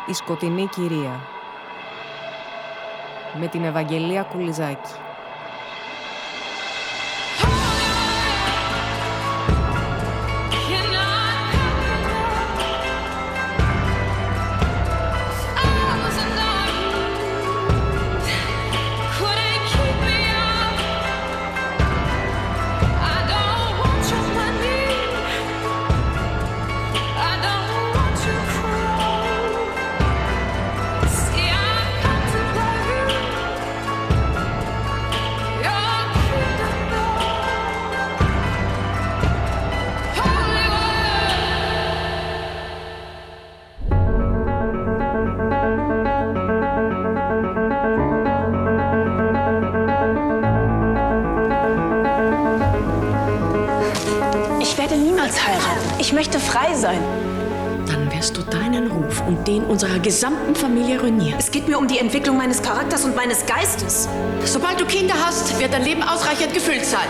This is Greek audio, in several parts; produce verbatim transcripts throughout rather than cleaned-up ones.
«Η σκοτεινή κυρία» με την Ευαγγελία Κουλιζάκη. Ich möchte frei sein. Dann wirst du deinen Ruf und den unserer gesamten Familie ruinieren. Es geht mir um die Entwicklung meines Charakters und meines Geistes. Sobald du Kinder hast, wird dein Leben ausreichend gefüllt sein.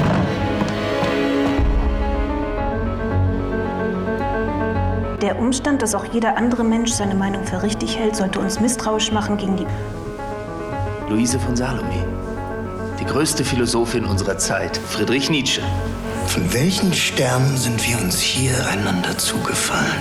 Der Umstand, dass auch jeder andere Mensch seine Meinung für richtig hält, sollte uns misstrauisch machen gegen die... Luise von Salome, die größte Philosophin unserer Zeit, Friedrich Nietzsche. Von welchen Sternen sind wir uns hier einander zugefallen?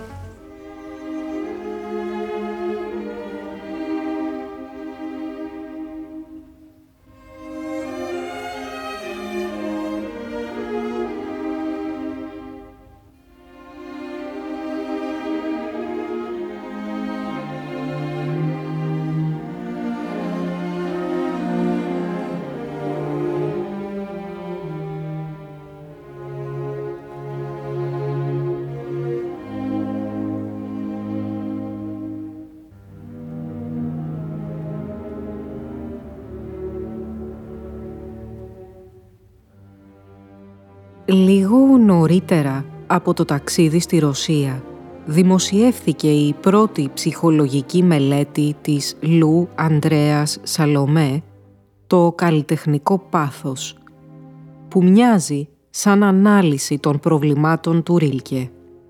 Λίγο νωρίτερα από το ταξίδι στη Ρωσία, δημοσιεύθηκε η πρώτη ψυχολογική μελέτη της Λου Ανδρέας Σαλομέ, το καλλιτεχνικό πάθος, που μοιάζει σαν ανάλυση των προβλημάτων του Ρίλκε.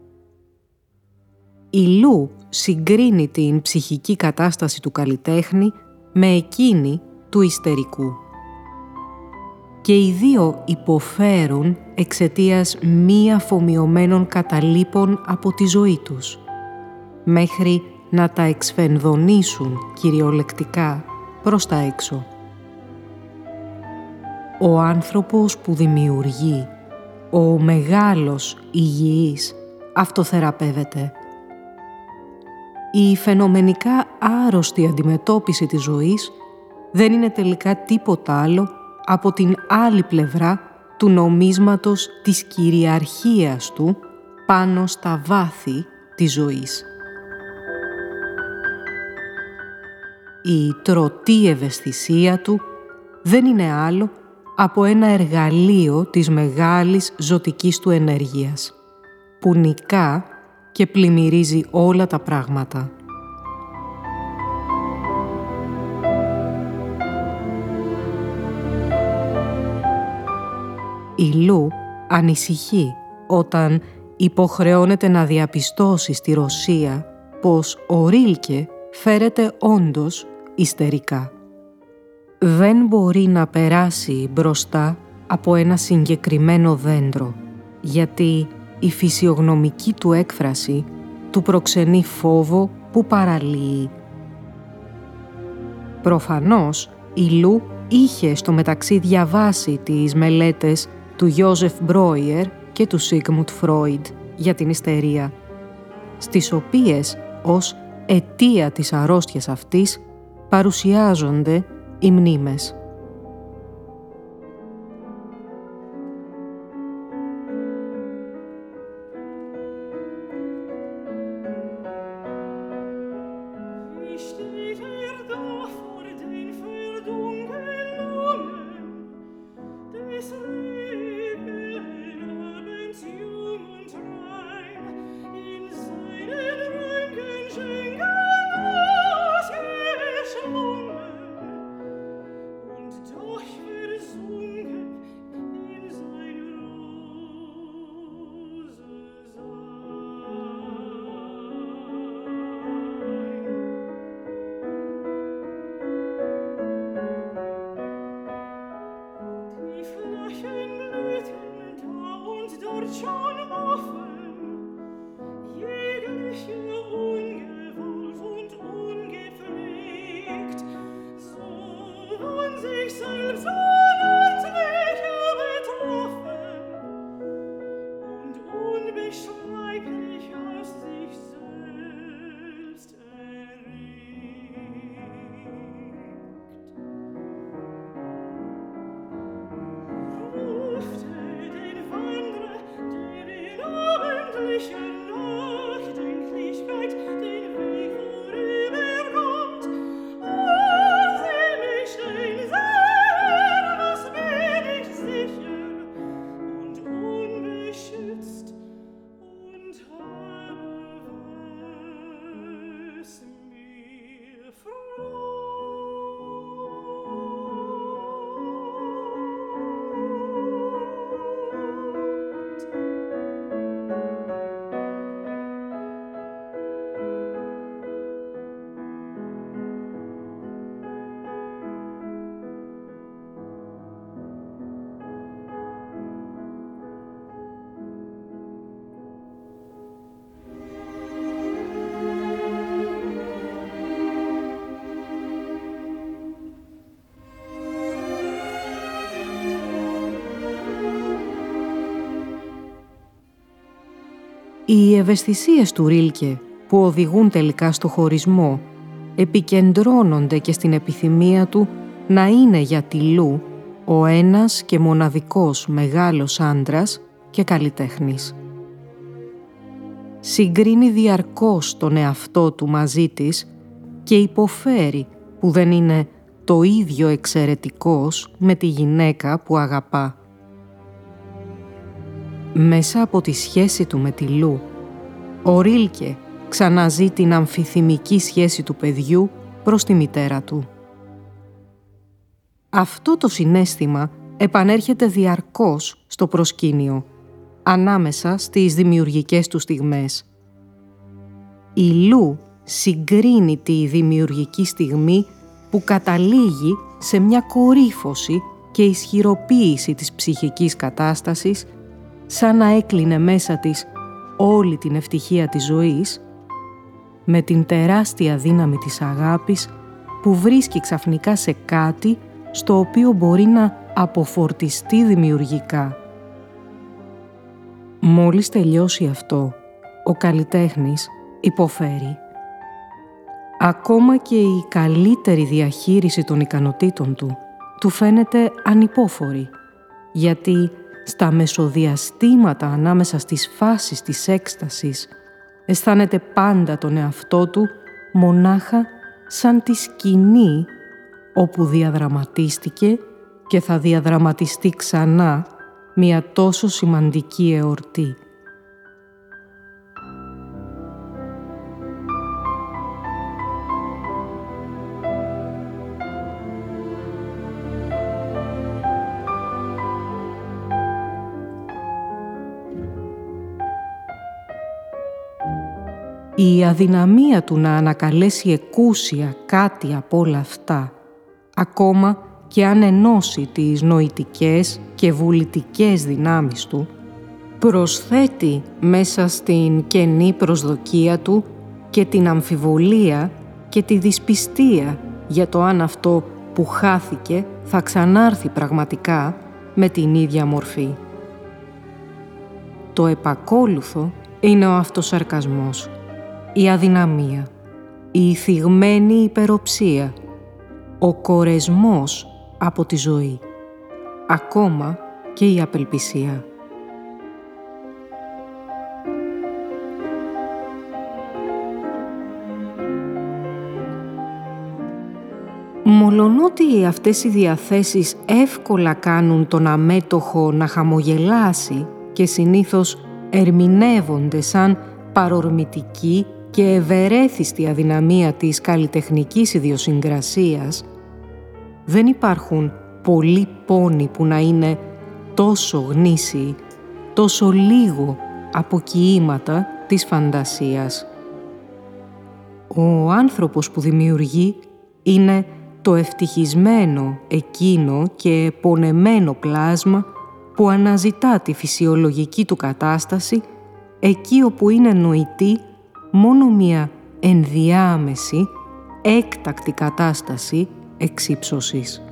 Η Λου συγκρίνει την ψυχική κατάσταση του καλλιτέχνη με εκείνη του ιστερικού. Και οι δύο υποφέρουν εξαιτίας μη αφομοιωμένων καταλήπων από τη ζωή τους, μέχρι να τα εξφενδονήσουν κυριολεκτικά προς τα έξω. Ο άνθρωπος που δημιουργεί, ο μεγάλος υγιής, αυτοθεραπεύεται. Η φαινομενικά άρρωστη αντιμετώπιση της ζωής δεν είναι τελικά τίποτα άλλο από την άλλη πλευρά του νομίσματος της κυριαρχίας του πάνω στα βάθη της ζωής. Η τρωτή ευαισθησία του δεν είναι άλλο από ένα εργαλείο της μεγάλης ζωτικής του ενέργειας, που νικά και πλημμυρίζει όλα τα πράγματα. Η Λου ανησυχεί όταν υποχρεώνεται να διαπιστώσει στη Ρωσία πως ο Ρίλκε φέρεται όντως ιστερικά. Δεν μπορεί να περάσει μπροστά από ένα συγκεκριμένο δέντρο, γιατί η φυσιογνωμική του έκφραση του προξενεί φόβο που παραλύει. Προφανώς, η Λου είχε στο μεταξύ διαβάσει τις μελέτες του Γιόζεφ Μπρόιερ και του Σίγμουντ Φρόιντ για την ιστερία, στις οποίες ως αιτία της αρρώστιας αυτής παρουσιάζονται οι μνήμες. Οι ευαισθησίες του Ρίλκε που οδηγούν τελικά στο χωρισμό επικεντρώνονται και στην επιθυμία του να είναι για τη Λου ο ένας και μοναδικός μεγάλος άντρας και καλλιτέχνης. Συγκρίνει διαρκώς τον εαυτό του μαζί της και υποφέρει που δεν είναι το ίδιο εξαιρετικός με τη γυναίκα που αγαπά. Μέσα από τη σχέση του με τη Λου, ο Ρίλκε ξαναζεί την αμφιθυμική σχέση του παιδιού προς τη μητέρα του. Αυτό το συναίσθημα επανέρχεται διαρκώς στο προσκήνιο, ανάμεσα στις δημιουργικές του στιγμές. Η Λου συγκρίνει τη δημιουργική στιγμή που καταλήγει σε μια κορύφωση και ισχυροποίηση της ψυχικής κατάστασης, σαν να έκλεινε μέσα της όλη την ευτυχία της ζωής, με την τεράστια δύναμη της αγάπης που βρίσκει ξαφνικά σε κάτι στο οποίο μπορεί να αποφορτιστεί δημιουργικά. Μόλις τελειώσει αυτό, ο καλλιτέχνης υποφέρει. Ακόμα και η καλύτερη διαχείριση των ικανοτήτων του του φαίνεται ανυπόφορη, γιατί στα μεσοδιαστήματα ανάμεσα στις φάσεις της έκστασης αισθάνεται πάντα τον εαυτό του μονάχα σαν τη σκηνή όπου διαδραματίστηκε και θα διαδραματιστεί ξανά μια τόσο σημαντική εορτή. Η αδυναμία του να ανακαλέσει εκούσια κάτι από όλα αυτά, ακόμα και αν ενώσει τις νοητικές και βουλητικές δυνάμεις του, προσθέτει μέσα στην κενή προσδοκία του και την αμφιβολία και τη δυσπιστία για το αν αυτό που χάθηκε θα ξανάρθει πραγματικά με την ίδια μορφή. Το επακόλουθο είναι ο αυτοσαρκασμός, η αδυναμία, η θυγμένη υπεροψία, ο κορεσμός από τη ζωή, ακόμα και η απελπισία. Μολονότι αυτές οι διαθέσεις εύκολα κάνουν τον αμέτωχο να χαμογελάσει και συνήθως ερμηνεύονται σαν παρορμητική και ευερέθιστη αδυναμία της καλλιτεχνικής ιδιοσυγκρασίας, δεν υπάρχουν πολλοί πόνοι που να είναι τόσο γνήσιοι, τόσο λίγο αποκοιήματα της φαντασίας. Ο άνθρωπος που δημιουργεί είναι το ευτυχισμένο εκείνο και πονεμένο πλάσμα που αναζητά τη φυσιολογική του κατάσταση εκεί όπου είναι νοητή μόνο μια ενδιάμεση, έκτακτη κατάσταση εξύψωσης.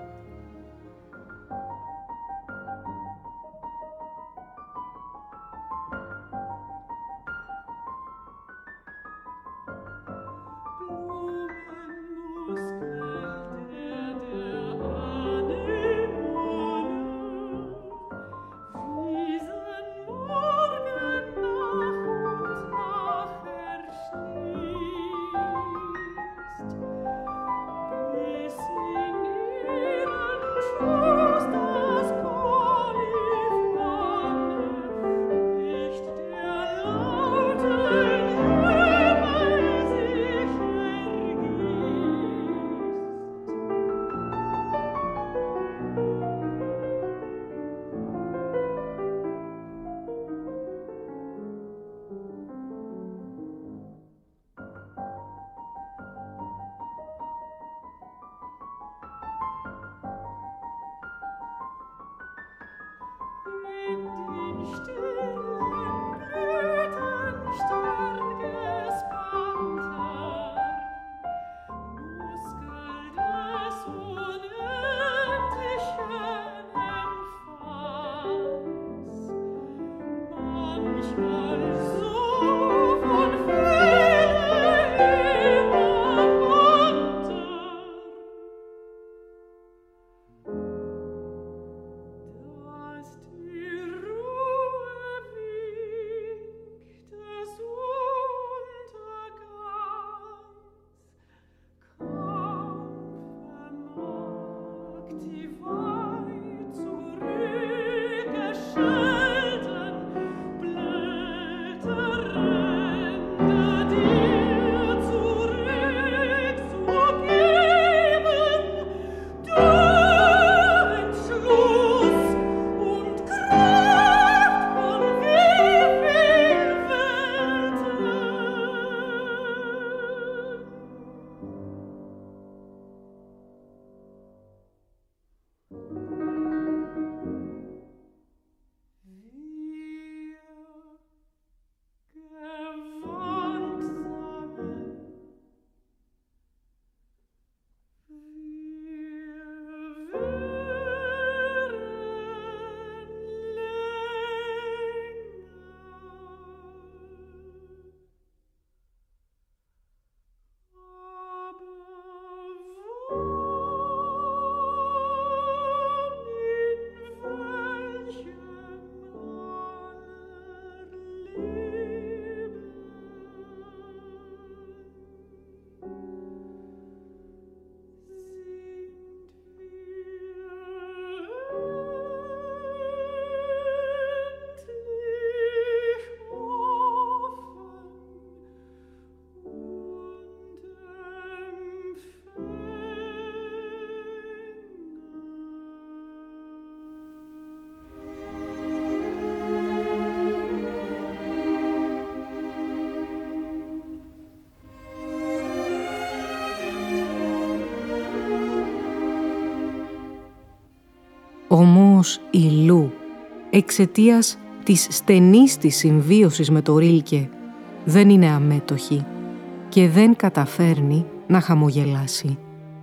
Όμως η Λου, εξαιτίας της στενής της συμβίωσης με το Ρίλκε, δεν είναι αμέτωχη και δεν καταφέρνει να χαμογελάσει.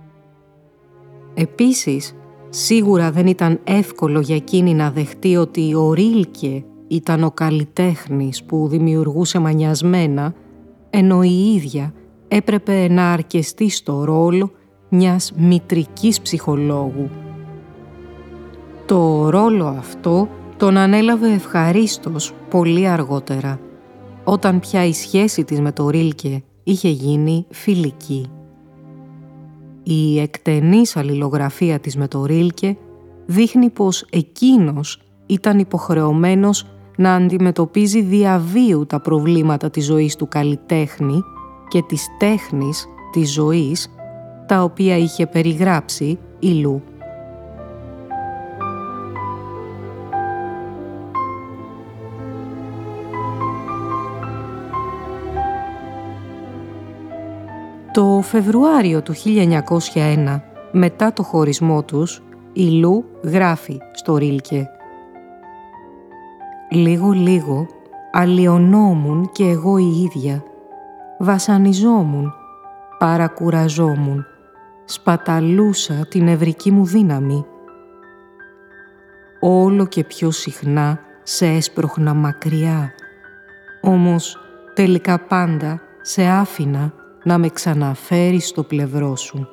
Επίσης, σίγουρα δεν ήταν εύκολο για εκείνη να δεχτεί ότι ο Ρίλκε ήταν ο καλλιτέχνης που δημιουργούσε μανιασμένα, ενώ η ίδια έπρεπε να αρκεστεί στο ρόλο μιας μητρικής ψυχολόγου. Το ρόλο αυτό τον ανέλαβε ευχαρίστως πολύ αργότερα, όταν πια η σχέση της με το Ρίλκε είχε γίνει φιλική. Η εκτενής αλληλογραφία της με το Ρίλκε δείχνει πως εκείνος ήταν υποχρεωμένος να αντιμετωπίζει διαβίου τα προβλήματα της ζωής του καλλιτέχνη και της τέχνης της ζωής, τα οποία είχε περιγράψει η Λου. Το Φεβρουάριο του χίλια εννιακόσια ένα, μετά το χωρισμό τους, η Λου γράφει στο Ρίλκε Λίγο-λίγο αλλοιωνόμουν κι εγώ η ίδια. Βασανιζόμουν, παρακουραζόμουν, σπαταλούσα την νευρική μου δύναμη. Όλο και πιο συχνά σε έσπρωχνα μακριά, όμως τελικά πάντα σε άφηνα να με ξαναφέρεις στο πλευρό σου.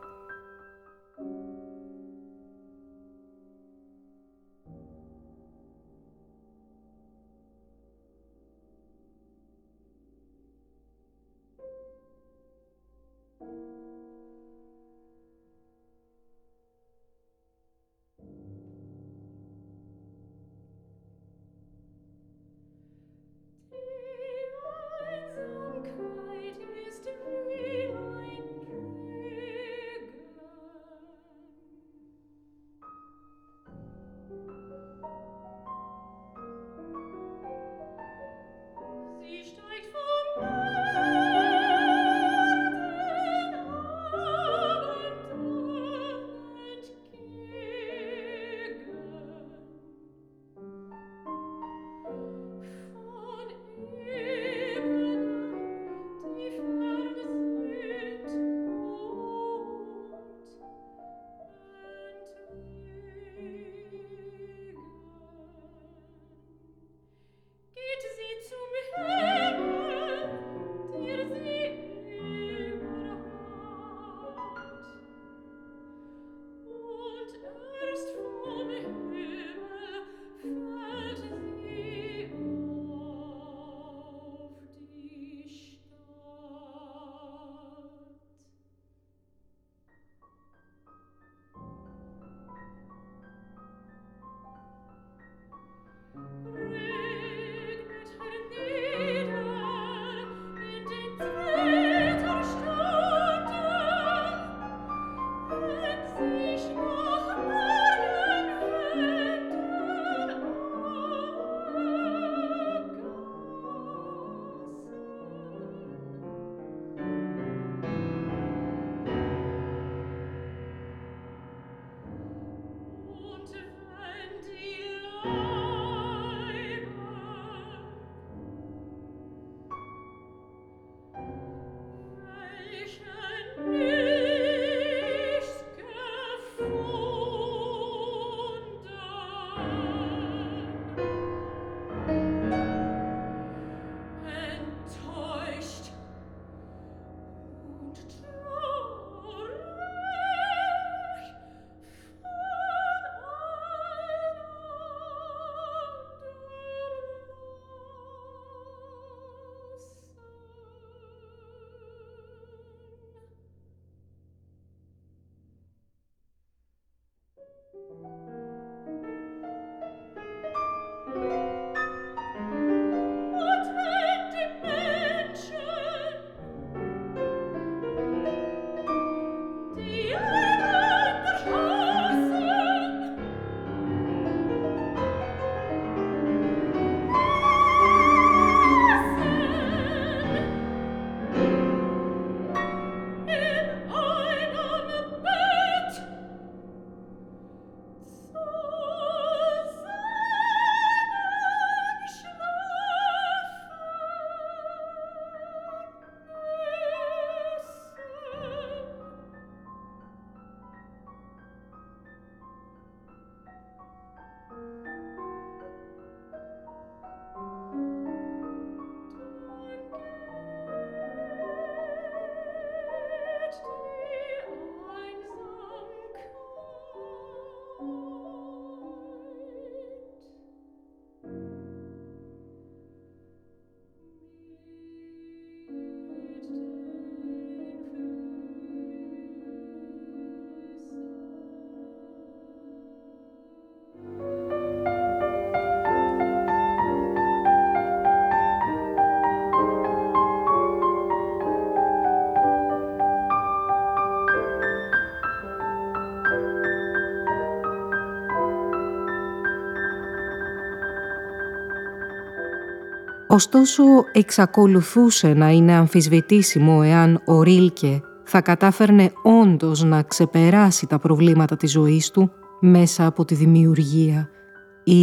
Ωστόσο, εξακολουθούσε να είναι αμφισβητήσιμο εάν ο Ρίλκε θα κατάφερνε όντως να ξεπεράσει τα προβλήματα της ζωής του μέσα από τη δημιουργία ή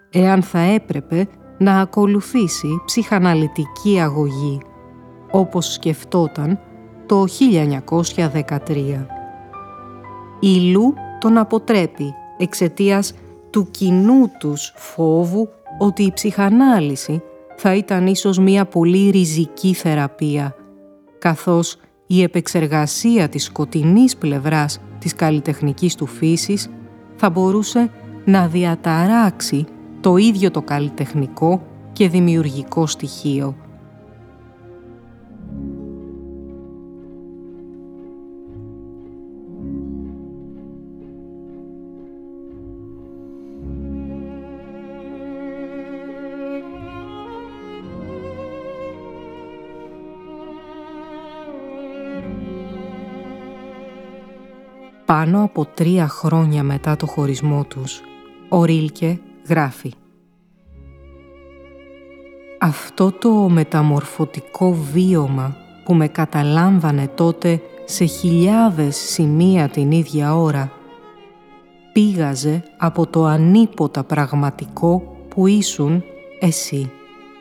εάν θα έπρεπε να ακολουθήσει ψυχαναλυτική αγωγή, όπως σκεφτόταν το χίλια εννιακόσια δεκατρία. Η Λου τον αποτρέπει εξαιτίας του κοινού τους φόβου ότι η ψυχανάλυση θα ήταν ίσως μια πολύ ριζική θεραπεία, καθώς η επεξεργασία της σκοτεινής πλευράς της καλλιτεχνικής του φύσης θα μπορούσε να διαταράξει το ίδιο το καλλιτεχνικό και δημιουργικό στοιχείο. Πάνω από τρία χρόνια μετά το χωρισμό τους, ο Ρίλκε γράφει: «Αυτό το μεταμορφωτικό βίωμα που με καταλάμβανε τότε σε χιλιάδες σημεία την ίδια ώρα, πήγαζε από το ανίποτα πραγματικό που ήσουν εσύ.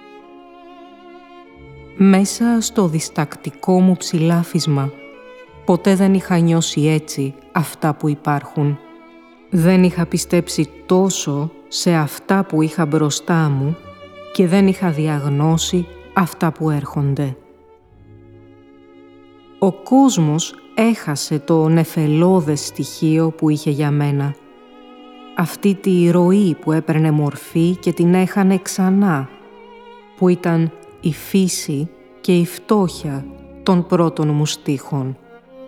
Μέσα στο διστακτικό μου ψηλάφισμα, ποτέ δεν είχα νιώσει έτσι αυτά που υπάρχουν. Δεν είχα πιστέψει τόσο σε αυτά που είχα μπροστά μου και δεν είχα διαγνώσει αυτά που έρχονται. Ο κόσμος έχασε το νεφελώδες στοιχείο που είχε για μένα. Αυτή τη ροή που έπαιρνε μορφή και την έχανε ξανά, που ήταν η φύση και η φτώχεια των πρώτων μου στίχων.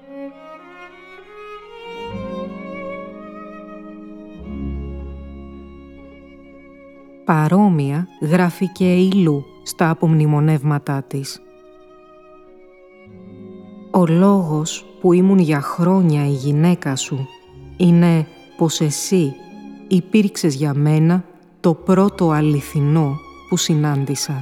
Παρόμοια γράφει και η Λου στα απομνημονεύματά της. «Ο λόγος που ήμουν για χρόνια η γυναίκα σου είναι πως εσύ υπήρξες για μένα το πρώτο αληθινό που συνάντησα.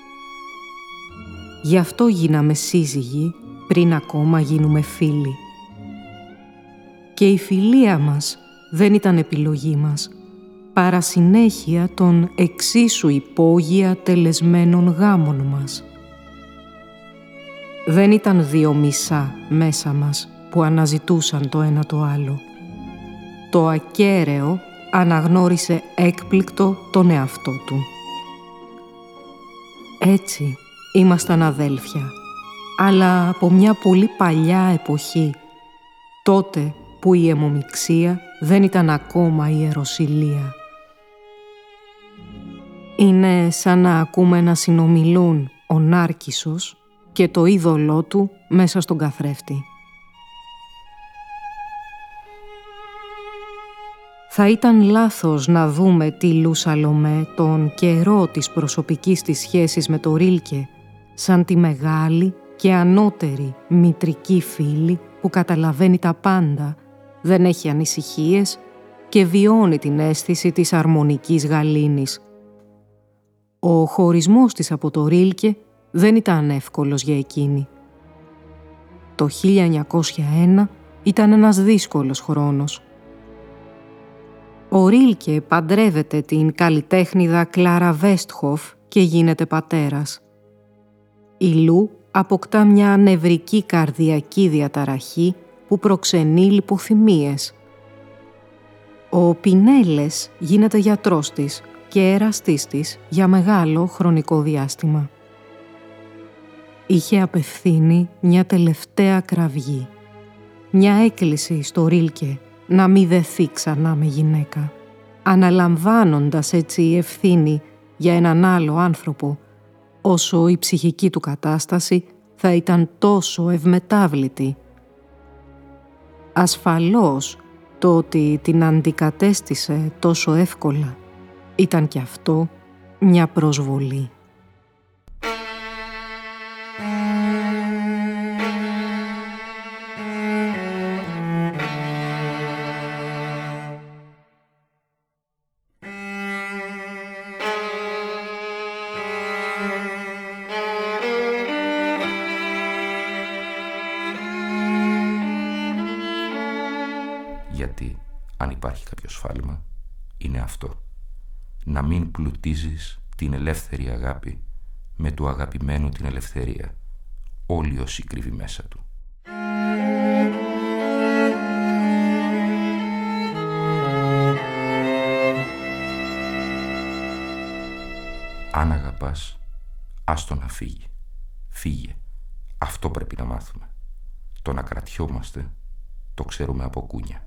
Γι' αυτό γίναμε σύζυγοι πριν ακόμα γίνουμε φίλοι. Και η φιλία μας δεν ήταν επιλογή μας, παρά συνέχεια των εξίσου υπόγεια τελεσμένων γάμων μας. Δεν ήταν δύο μισά μέσα μας που αναζητούσαν το ένα το άλλο. Το ακέραιο αναγνώρισε έκπληκτο τον εαυτό του. Έτσι ήμασταν αδέλφια, αλλά από μια πολύ παλιά εποχή, τότε που η αιμομιξία δεν ήταν ακόμα ιεροσυλία. Είναι σαν να ακούμε να συνομιλούν ο Νάρκισσος και το είδωλό του μέσα στον καθρέφτη. Θα ήταν λάθος να δούμε τη Λου Σαλομέ τον καιρό της προσωπικής της σχέσης με το Ρίλκε σαν τη μεγάλη και ανώτερη μητρική φίλη που καταλαβαίνει τα πάντα, δεν έχει ανησυχίες και βιώνει την αίσθηση της αρμονικής γαλήνης. Ο χωρισμός της από το Ρίλκε δεν ήταν εύκολος για εκείνη. Το χίλια εννιακόσια ένα ήταν ένας δύσκολος χρόνος. Ο Ρίλκε παντρεύεται την καλλιτέχνηδα Κλάρα Βέστχοφ και γίνεται πατέρας. Η Λου αποκτά μια νευρική καρδιακή διαταραχή που προξενεί λιποθυμίες. Ο Πινέλες γίνεται γιατρός της και εραστής της για μεγάλο χρονικό διάστημα. Είχε απευθύνει μια τελευταία κραυγή, μια έκκληση στο Ρίλκε να μη δεθεί ξανά με γυναίκα, αναλαμβάνοντας έτσι η ευθύνη για έναν άλλο άνθρωπο, όσο η ψυχική του κατάσταση θα ήταν τόσο ευμετάβλητη. Ασφαλώς το ότι την αντικατέστησε τόσο εύκολα ήταν κι αυτό μια προσβολή. Γιατί, αν υπάρχει κάποιο σφάλμα, είναι αυτό. να μην πλουτίζεις την ελεύθερη αγάπη με του αγαπημένου την ελευθερία, όλη όσοι κρύβει μέσα του. Αν αγαπάς, άστο να φύγει. Φύγε. Αυτό πρέπει να μάθουμε. Το να κρατιόμαστε, το ξέρουμε από κούνια.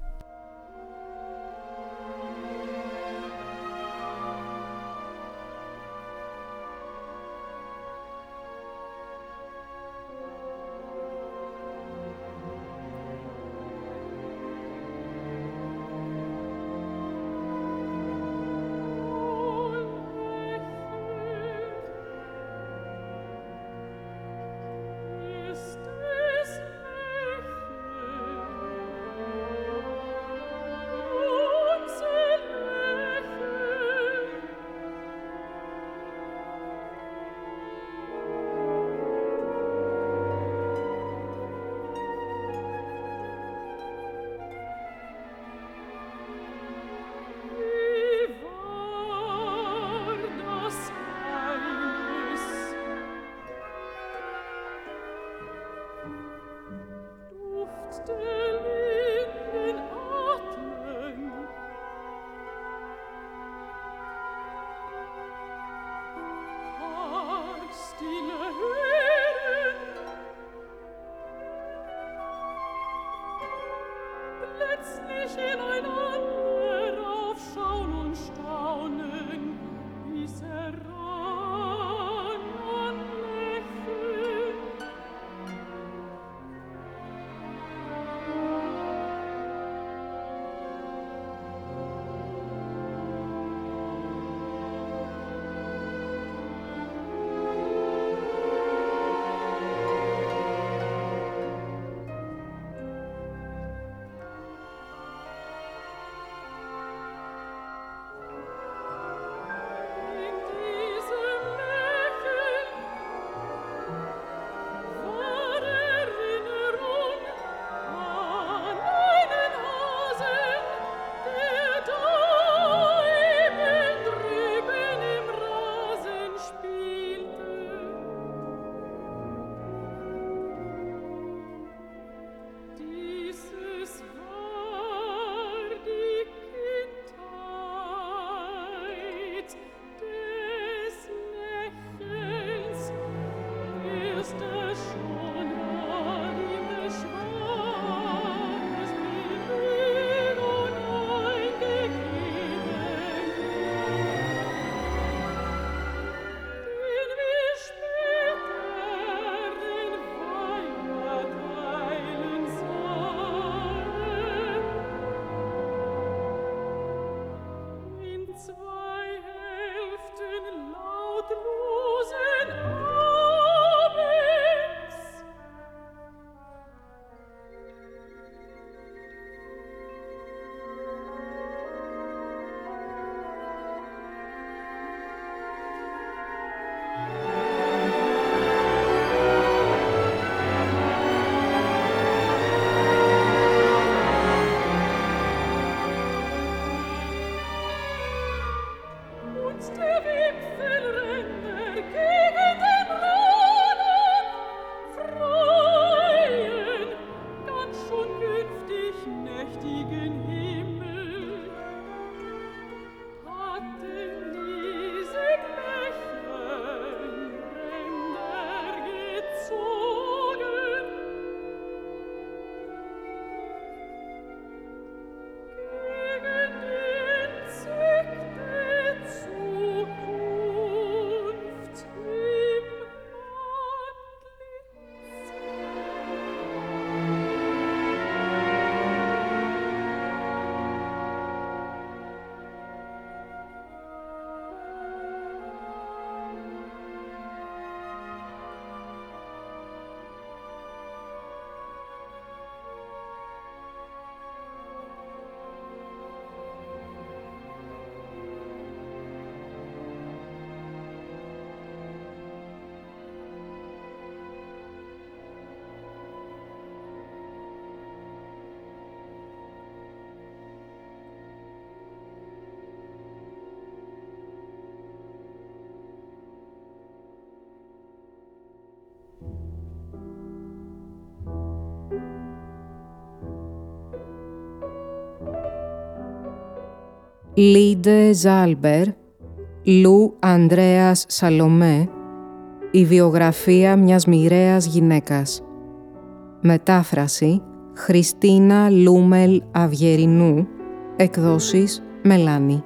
Λίντε Ζάλμπερ, Λου Ανδρέας Σαλομέ, η βιογραφία μιας μοιραίας γυναίκας. Μετάφραση Χριστίνα Λούμελ Αυγερινού, εκδόσεις Μελάνη.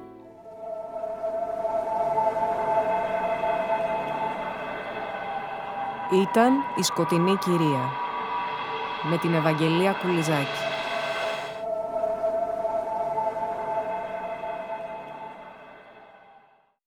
Ήταν η Σκοτεινή Κυρία με την Ευαγγελία Κουλιζάκη.